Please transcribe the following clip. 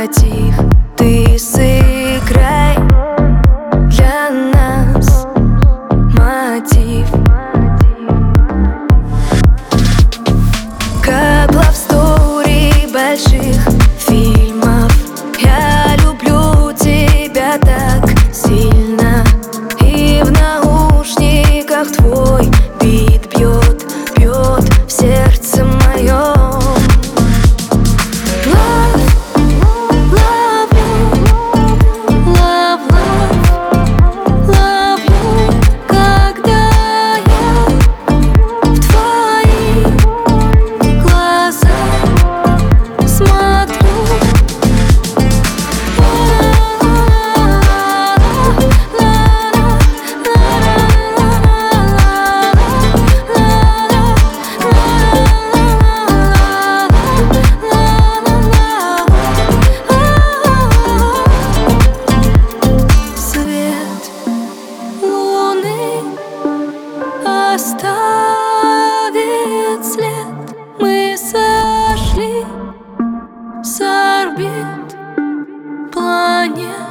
мотив ты сыграй для нас, мотив. Как лавстори больших фильмов, я люблю тебя так сильно, и в наушниках твой бит бьет, бьет в сердце моем. Оставит след, мы сошли с орбит планет.